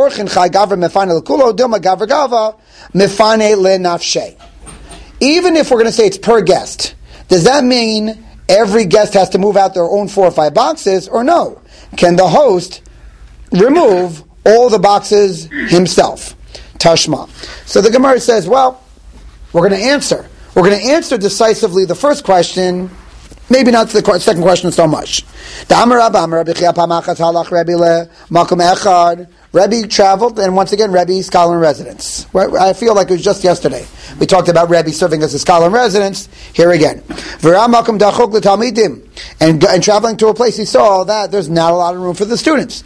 to say it's per guest, does that mean every guest has to move out their own 4 or 5 boxes, or no? Can the host remove all the boxes himself? Tashma. So the Gemara says, well, we're going to answer. We're going to answer decisively the first question, maybe not the second question so much. Rebbe traveled, and once again, Rebbe, scholar in residence. I feel like it was just yesterday. We talked about Rebbe serving as a scholar in residence. Here again. And traveling to a place, he saw that there's not a lot of room for the students.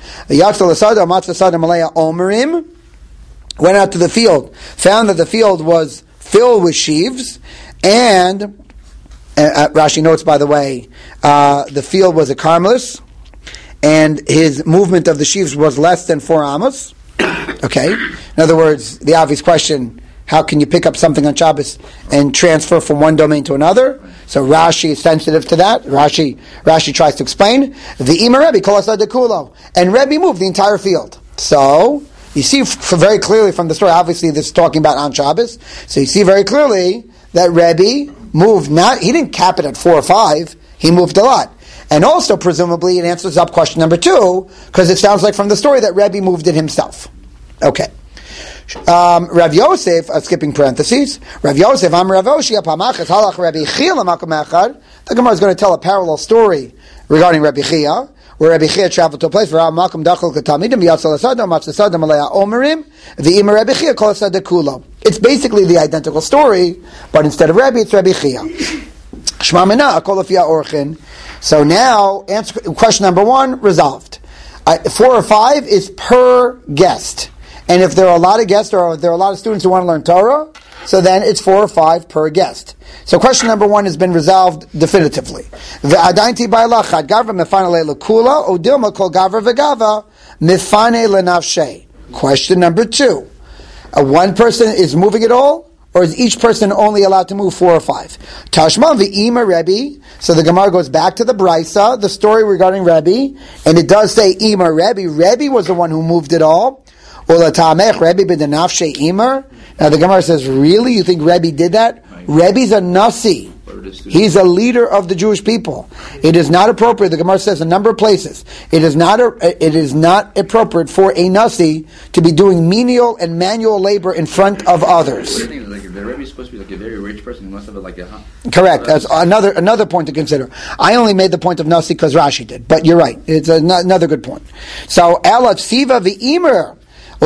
Went out to the field, found that the field was filled with sheaves, and Rashi notes, by the way, the field was a Carmelis, and his movement of the sheaves was less than 4 amos. Okay? In other words, the obvious question, how can you pick up something on Shabbos and transfer from one domain to another? So Rashi is sensitive to that. Rashi tries to explain. The Ima Rebbe, Kol Asad Dekulo. And Rebbe moved the entire field. So, you see very clearly from the story, obviously this is talking about on Shabbos, so you see very clearly that Rebbe moved, he didn't cap it at 4 or 5, he moved a lot. And also, presumably, it answers up question number 2, because it sounds like from the story that Rebbe moved it himself. Okay. Rav Yosef, skipping parentheses, Rav Yosef, Rav Oshia, Pamachas, Halach Rebbe Chia L'makom Echad. The Gemara is going to tell a parallel story regarding Rebbe Chia, where Rebbe Chia traveled to a place where Makom Dachol Katamidim, Yatzal Asadam, Matzasadam, Alea Omerim, the Ima Rebbe Chia, Kol Asad Dekulo. It's basically the identical story, but instead of Rebbe, it's Rebbe Chia. Shma Mina, Kol Afia Orchin. So now, question number 1, resolved. 4 or 5 is per guest. And if there are a lot of guests, or if there are a lot of students who want to learn Torah, so then it's 4 or 5 per guest. So question number 1 has been resolved definitively. Question number 2. One person is moving it all, or is each person only allowed to move 4 or 5? Tashma v'ima Rebbe. So the Gemara goes back to the Brisa, the story regarding Rebbe, and it does say ima Rebbe. Rebbe was the one who moved it all. Now the Gemara says, really? You think Rebbe did that? Right. Rebbe's a Nasi. He's a leader of the Jewish people. It is not appropriate, the Gemara says a number of places, it is not appropriate for a Nasi to be doing menial and manual labor in front of others. What do you think? Like, if the Rebbe is supposed to be like a very rich person, he must have it like a... Correct. That's another point to consider. I only made the point of Nasi because Rashi did, but you're right. It's another good point. So, Elat Siva v'Imer. When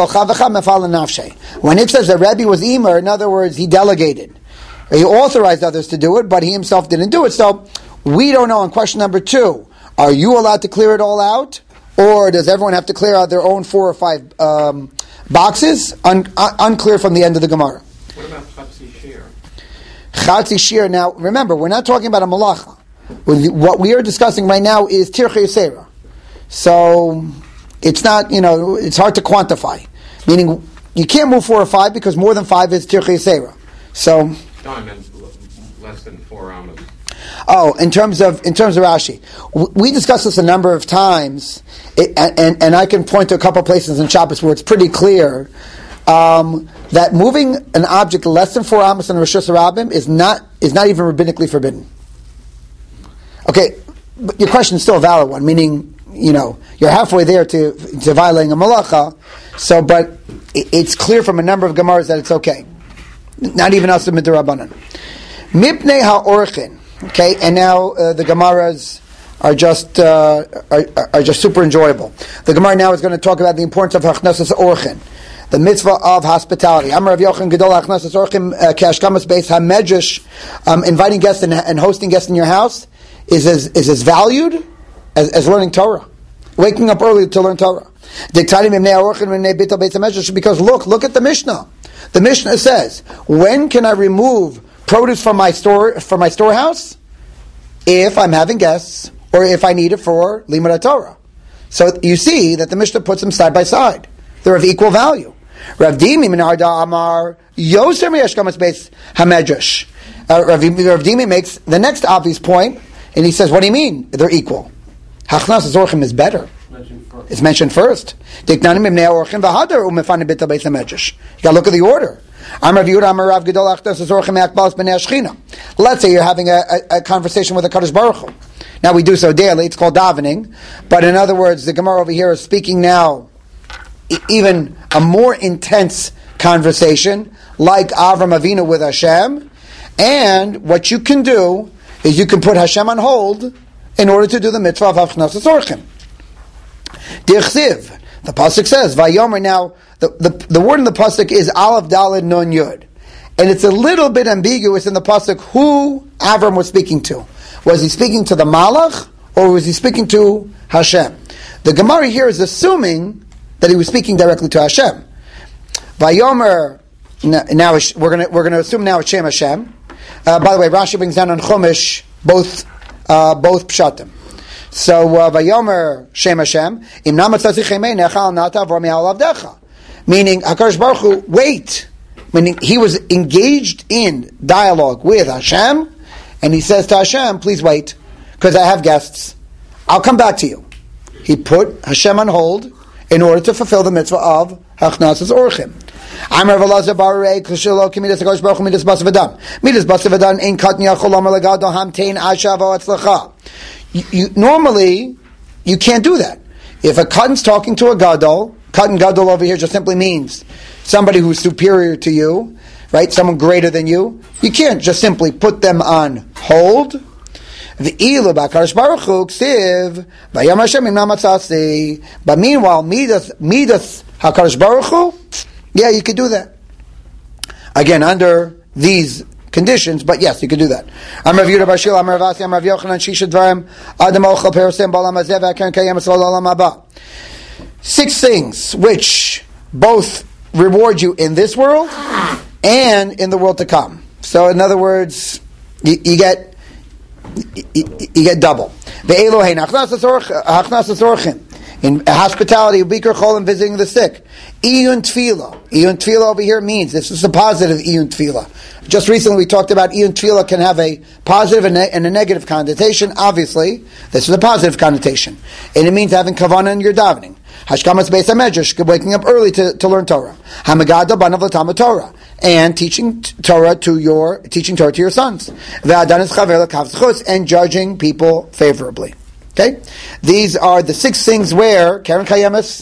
it says that Rebbe was Imer, in other words, he delegated. He authorized others to do it, but he himself didn't do it. So, we don't know. On question number 2, are you allowed to clear it all out? Or does everyone have to clear out their own 4 or 5 boxes? Unclear from the end of the Gemara. What about Chatzi Shir? Chatzi Shir. Now, remember, we're not talking about a malacha. What we are discussing right now is Tirchei Yisera. So... it's not, it's hard to quantify. Meaning, you can't move 4 or 5 because more than 5 is Tirchei Yisera. So... no, I meant less than 4 amos. Oh, in terms of Rashi. We discussed this a number of times, and I can point to a couple places in Shabbos where it's pretty clear that moving an object less than 4 amos in Rishus Harabim is not even rabbinically forbidden. Okay, but your question is still a valid one, meaning... you're halfway there to violating a malacha. So, but it's clear from a number of Gemaras that it's okay. Not even us midrabanan. Mipnei ha'orchin. Okay, and now the Gemaras are just super enjoyable. The Gemara now is going to talk about the importance of hachnasas orchin, the mitzvah of hospitality. Amar Rav Yochanan Gedol hachnasas orchin k'ashkamas beis hamedrash. Inviting guests and hosting guests in your house is as valued as learning Torah, waking up early to learn Torah. Because look at the Mishnah. The Mishnah says, when can I remove produce from my storehouse? If I'm having guests, or if I need it for Limud Torah. So you see that the Mishnah puts them side by side. They're of equal value. Rav Dimi min Arda Amar Yoser Meyashkamas Beis Hamedrash. Rav Dimi makes the next obvious point, and he says, what do you mean they're equal? Hachnas Zorchim is better. It's mentioned first. You got to look at the order. Let's say you're having a conversation with a Kadosh Baruch Hu. Now we do so daily, it's called davening, but in other words, the Gemara over here is speaking now even a more intense conversation, like Avram Avinu with Hashem, and what you can do is you can put Hashem on hold in order to do the mitzvah of Hachnas Zorchim. Dichsiv, the pasuk says, Vayomer. Now, the word in the pasuk is Aleph Daled Nun Yud, and it's a little bit ambiguous in the pasuk who Avram was speaking to. Was he speaking to the Malach, or was he speaking to Hashem? The Gemara here is assuming that he was speaking directly to Hashem. Vayomer. Now we're going to assume now it's Shem Hashem. By the way, Rashi brings down on Chumash both pshatim. So Vayomer Shem Hashem Im Namatzasi Chemei Nechal Nata Vor Me'al Avdecha, meaning Hakadosh Baruch Hu, wait, meaning he was engaged in dialogue with Hashem, and he says to Hashem, please wait, because I have guests. I'll come back to you. He put Hashem on hold in order to fulfill the mitzvah of Hachnas Zorchim. Amar Velazar Barei Kishlo Kimidas Hakadosh Baruch Hu Midas Basav Midas Basav Ein Katni Yachol Amar Legado Hamtein Ashavo Atzlacha. Normally, you can't do that. If a Katan's talking to a Gadol, Katan Gadol over here just simply means somebody who's superior to you, right? Someone greater than you. You can't just simply put them on hold. But meanwhile, Midas HaKadosh Baruch Hu, yeah, you could do that. Again, under these conditions, but yes, you could do that. Six things which both reward you in this world and in the world to come. So, in other words, you get double. In hospitality, Bikar Cholim, visiting the sick. Iyun Tefillah. Iyun Tefillah over here means, this is a positive Iyun Tefillah. Just recently we talked about Iyun Tefillah can have a positive and a negative connotation. Obviously, this is a positive connotation. And it means having kavanah in your davening. Hashkamas Beis HaMedrash, waking up early to learn Torah. Hamagada Banav L'Talmud Torah. And teaching Torah to your sons. Ve'adanis Chaver L'Kav Zchus, and judging people favorably. Okay? These are the six things where Karen Kayemis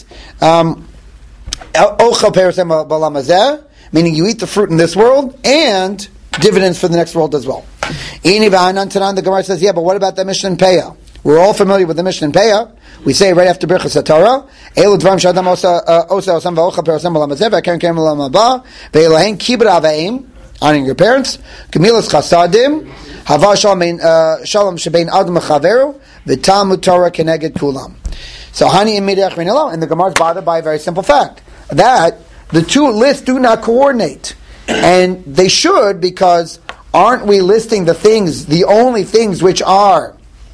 Ochel Perasem B'Olam Hazeh, meaning you eat the fruit in this world and dividends for the next world as well. Ini V'Hanan Tanan, the Gemara says, yeah, but what about the Mishnah in Peah? We're all familiar with the Mishnah in Peah. We say right after Birchas HaTorah, Elu Dvarim Shadam Osa Osam V'Ochel Perasem B'Olam Hazeh V'Karen Karen B'Olam Haba Ve'Elahen Kibud Avayim, honoring your parents, Gemilas Chasadim, Hava Shalom Shebein Adam Mechaveru, V'Talmud Torah Keneged Kulam. So Hani and Midach Rinilo, and the Gemara is bothered by a very simple fact, that the two lists do not coordinate. And they should, because aren't we listing the only things which are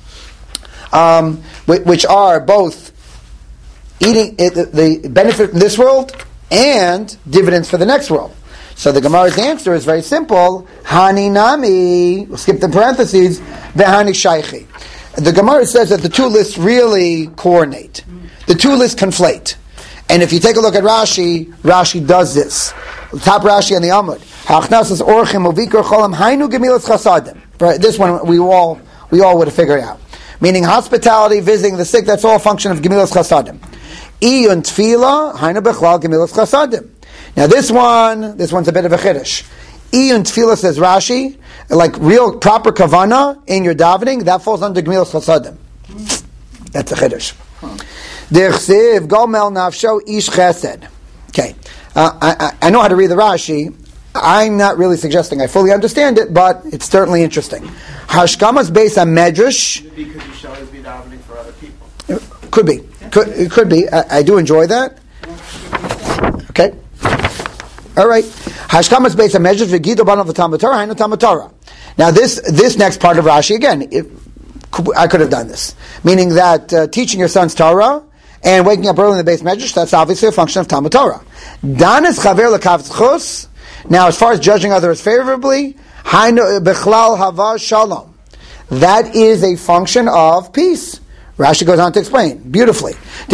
both eating the benefit from this world and dividends for the next world? So the Gemara's answer is very simple. Hani nami, we'll skip the parentheses, v'hani shaychi. The Gemara says that the two lists really coordinate. The two lists conflate. And if you take a look at Rashi, Rashi does this. Top Rashi on the Amud. Ha'achnasas orchim uvikar cholam hainu gemilas chasadim. This one we all would have figured out. Meaning hospitality, visiting the sick, that's all a function of gemilas chasadim. Iyun tefila hainu bechlal gemilas chasadim. Now this one's a bit of a chiddush. Iyun tefila, says Rashi, like real proper kavana in your davening, that falls under gemilas chasadim. That's a chiddush. Derchsiv gomel nafsho ish chesed. Okay, I know how to read the Rashi. I'm not really suggesting I fully understand it, but it's certainly interesting. Hashkamas Beis HaMedrash. Because you should always be davening for other people. Could be. It could be. I do enjoy that. Okay. All right. Hashkamas Beis HaMedrash v'gido banav v'talmud Torah hainu talmud Torah. Now this next part of Rashi, again, I could have done this. Meaning that teaching your sons Torah and waking up early in the Beis Medrash, that's obviously a function of Talmud Torah. Danis chaver l'kav zchus. Now, as far as judging others favorably, Bechlal Hava Shalom. That is a function of peace. Rashi goes on to explain beautifully.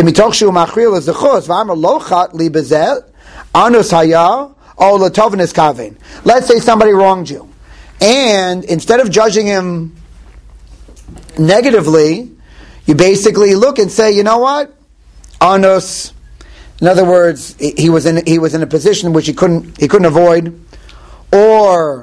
Let's say somebody wronged you, and instead of judging him negatively, you basically look and say, you know what, Anos. In other words, he was in a position which he couldn't avoid, or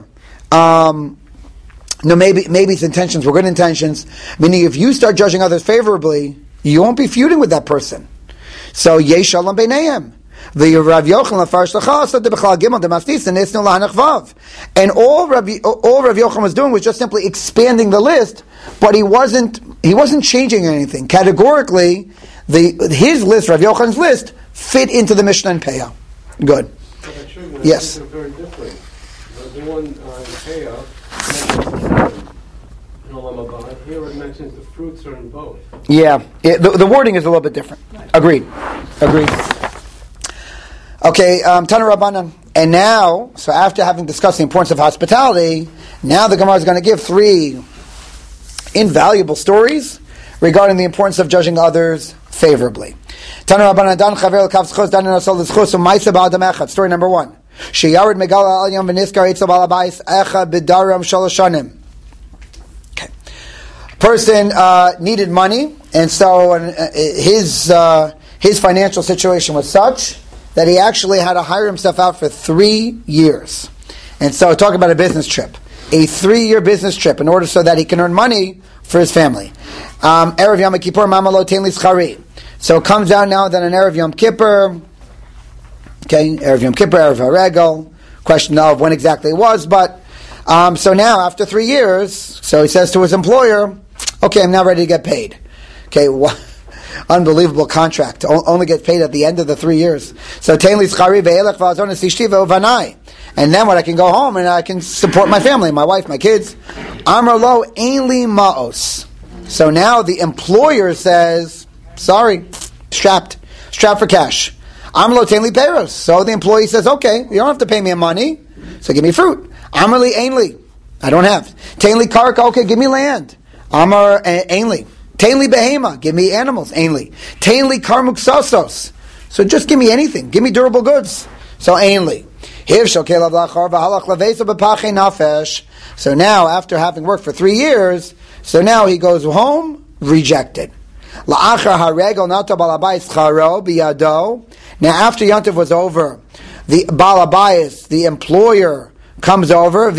maybe his intentions were good intentions. Meaning, if you start judging others favorably, you won't be feuding with that person. So yesh shalom beinayim. The Rav Yochanan Farsh Lachas the Bechal Gimel the Mastis and Nisnu Lahanach Vav, and all Rav Yochanan was doing was just simply expanding the list, but he wasn't changing anything categorically. His list, Rav Yochanan's list, fit into the Mishnah and Peah. Good. Yes. Very different. The one in Peah mentions in Olam Haba. Here it mentions the fruits are in both. Yeah, the wording is a little bit different. Agreed. Okay, Tana Rabbanan. And now, so after having discussed the importance of hospitality, now the Gemara is going to give 3 invaluable stories regarding the importance of judging others favorably. Tana Rabbanan Dan Chaver Kav Schos Dan Nasol Schos Umaysa Ba'adam Echad. Story number 1. Sheyared Megala Al Yom V'Niskar Eitzel Ba'al Habayis Echad B'Daram Shalosh Shanim. Okay. Person needed money, and so his financial situation was such that he actually had to hire himself out for 3 years. And so talk about a business trip. A 3-year business trip in order so that he can earn money for his family. Erev Yom Kippur Mamalo Tein Schari. So it comes out now that on Erev Yom Kippur, Erev Yom Kippur, Erev HaRegel, question of when exactly it was, but so now after 3 years, so he says to his employer, okay, I'm now ready to get paid. Okay, unbelievable contract. Only gets paid at the end of the 3 years. So and then when I can go home and I can support my family, my wife, my kids. Amar lo ainli maos. So now the employer says, sorry, strapped for cash. Amar lo ainli peros. So the employee says, okay, you don't have to pay me money, so give me fruit. Amar li ainli. I don't have. Tainli karka, okay, give me land. Amar ainli. Tainli behema, give me animals, ainli. Tainli karmuk sosos. So just give me anything. Give me durable goods. So ainli. So now, after having worked for 3 years, so now he goes home, rejected. Now after Yontif was over, the Balabayas, the employer, comes over,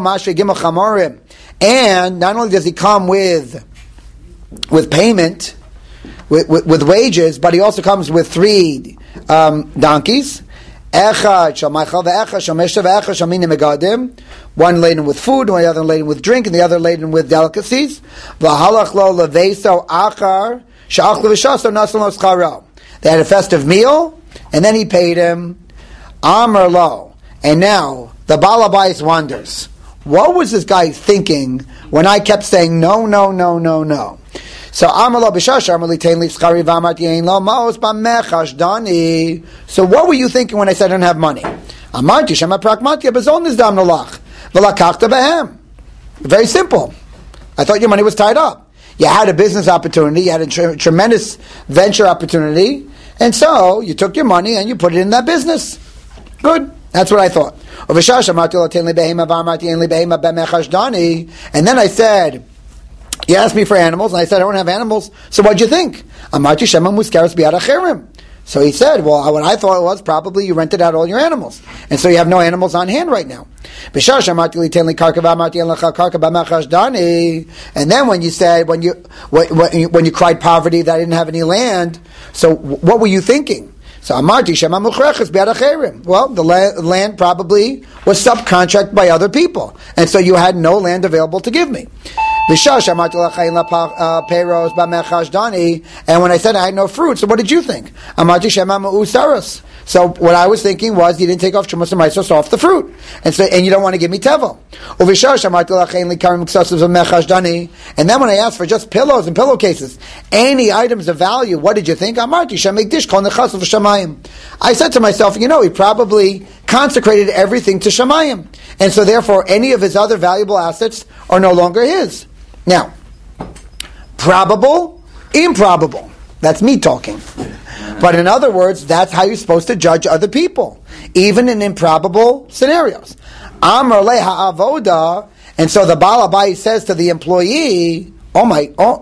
and not only does he come with payment, with wages, but he also comes with 3 donkeys. One laden with food, one other laden with drink, and the other laden with delicacies. They had a festive meal, and then he paid him. Amar lo. And now the Balabais wonders, what was this guy thinking when I kept saying no? So what were you thinking when I said I don't have money? Very simple. I thought your money was tied up. You had a business opportunity, you had a tremendous venture opportunity, and so you took your money and you put it in that business. Good. That's what I thought. And then I said, you asked me for animals, and I said, I don't have animals, so what'd you think? So he said, well, what I thought was probably you rented out all your animals, and so you have no animals on hand right now. And then when you said, when you cried poverty that I didn't have any land, so what were you thinking? So Amarti Shema Muchreches Biad Acherim. Well, the land probably was subcontracted by other people, and so you had no land available to give me. And when I said I had no fruit, so what did you think? So what I was thinking was you didn't take off Shumas and Maisos off the fruit, and you don't want to give me tevel. And then when I asked for just pillows and pillowcases, any items of value, what did you think? I said to myself, he probably consecrated everything to Shamayim, and so therefore any of his other valuable assets are no longer his. Now, probable, improbable. That's me talking. But in other words, that's how you're supposed to judge other people, even in improbable scenarios. Amar le ha'avoda, and so the Baal Habayis says to the employee, oh my,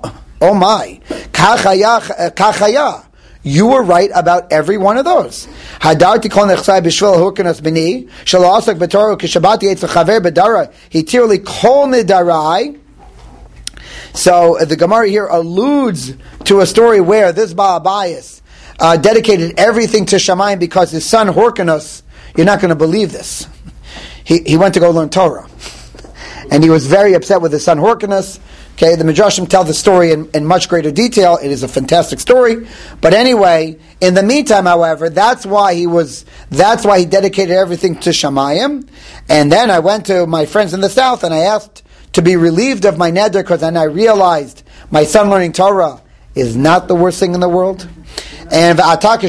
kachaya, you were right about every one of those. Hadarti kol nechsai b'shvil hurkanas b'ni, shelo asak b'toru kishabati etz l'chaver b'dara, hitirli kol nidarai. So the Gemara here alludes to a story where this Baal Habayis dedicated everything to Shamayim because his son Hyrcanus, you're not going to believe this, he went to go learn Torah. And he was very upset with his son Hyrcanus. Okay, the Midrashim tell the story in much greater detail. It is a fantastic story. But anyway, in the meantime, however, that's why he dedicated everything to Shamayim. And then I went to my friends in the south and I asked to be relieved of my neder, because then I realized my son learning Torah is not the worst thing in the world. And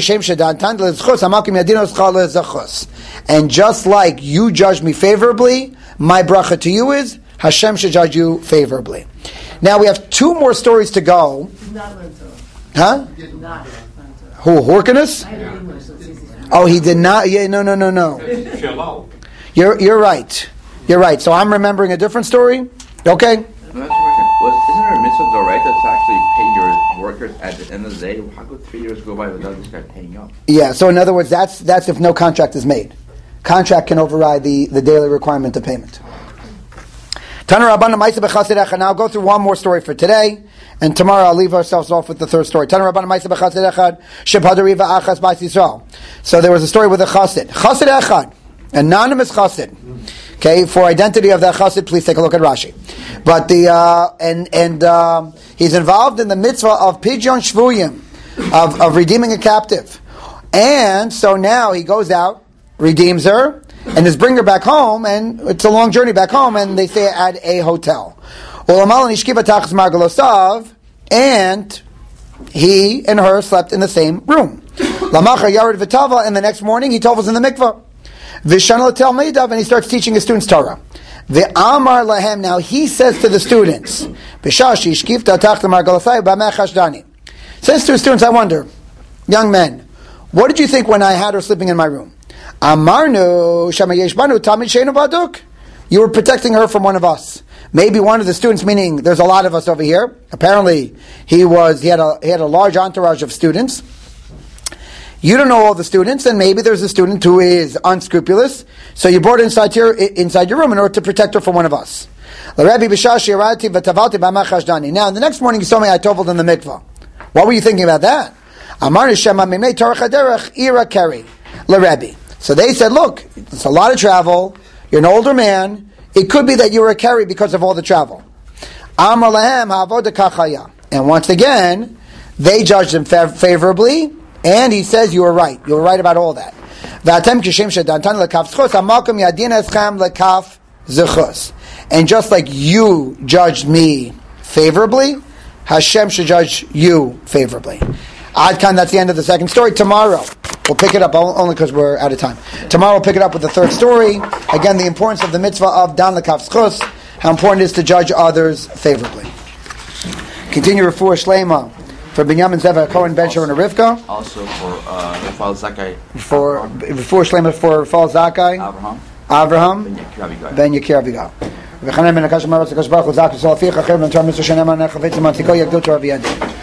just like you judge me favorably, my bracha to you is Hashem should judge you favorably. Now we have two more stories to go. Huh? Who? Hyrcanus? Oh, he did not. Yeah, no. You're right. You're right. So I'm remembering a different story. Okay. Isn't there a mitzvah d'oraita to actually pay your workers at the end of the day? How could 3 years go by without this guy paying up? Yeah. So in other words, that's if no contract is made. Contract can override the daily requirement of payment. Now I'll go through one more story for today, and tomorrow I'll leave ourselves off with the third story. So there was a story with a chassid. Chassid echad, anonymous chassid. Okay, for identity of that chassid, please take a look at Rashi. But he's involved in the mitzvah of pidyon shvuyim, of redeeming a captive. And so now he goes out, redeems her, and is bring her back home, and it's a long journey back home, and they stay at a hotel. And he and her slept in the same room. And the next morning he tovels in the mikvah. And he starts teaching his students Torah. Now he says to the students, says to his students, I wonder, young men, what did you think when I had her sleeping in my room? Amarnu shamayesh banu tamid sheinu baduk. You were protecting her from one of us. Maybe one of the students, meaning there's a lot of us over here. Apparently, he had a large entourage of students. You don't know all the students, and maybe there's a student who is unscrupulous. So you brought her inside your room in order to protect her from one of us. Now, the next morning you saw me, I toveled in the mikvah. What were you thinking about that? So they said, look, it's a lot of travel. You're an older man. It could be that you were a carry because of all the travel. And once again, they judged him favorably, and he says, you were right. You were right about all that. And just like you judged me favorably, Hashem should judge you favorably. Adkan, that's the end of the second story. Tomorrow, we'll pick it up, only because we're out of time. Tomorrow we'll pick it up with the third story. Again, the importance of the mitzvah of Dan L'Kaf Zchus, how important it is to judge others favorably. Continue Refuah Shlema for Binyamin Zeva Cohen Ben Sharon and Rivka. Also for Rafal Zakai. For Refuah Shlema for Rafal Zakai. Avraham. Ben Yakir Avigal. וחנן בן הקש אמר לצקש ברוך הוא זק וסול הפיך אחר בן תורה מצו שנאמן נחפץ למנתיקו יגדו תורה וידע